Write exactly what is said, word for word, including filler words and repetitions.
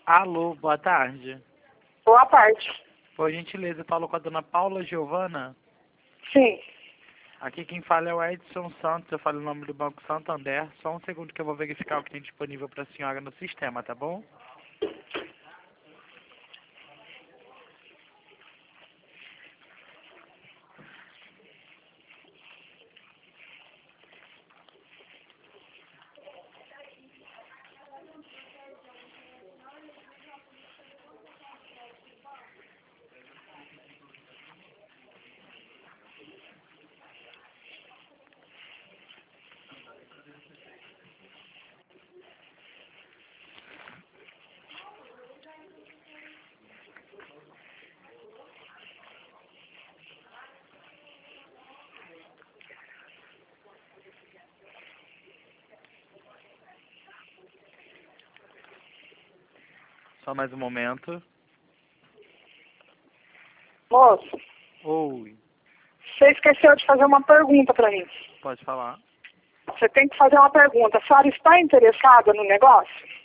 Alô, boa tarde. Boa tarde. Por gentileza, eu falo com a dona Paula Giovana. Sim. Aqui quem fala é o Edson Santos, eu falo o nome do Banco Santander. Só um segundo que eu vou verificar o que tem disponível para a senhora no sistema, tá bom? Só mais um momento. Moço, Oi, você esqueceu de fazer uma pergunta para mim. pode falar. Você tem que fazer uma pergunta. A senhora está interessada no negócio?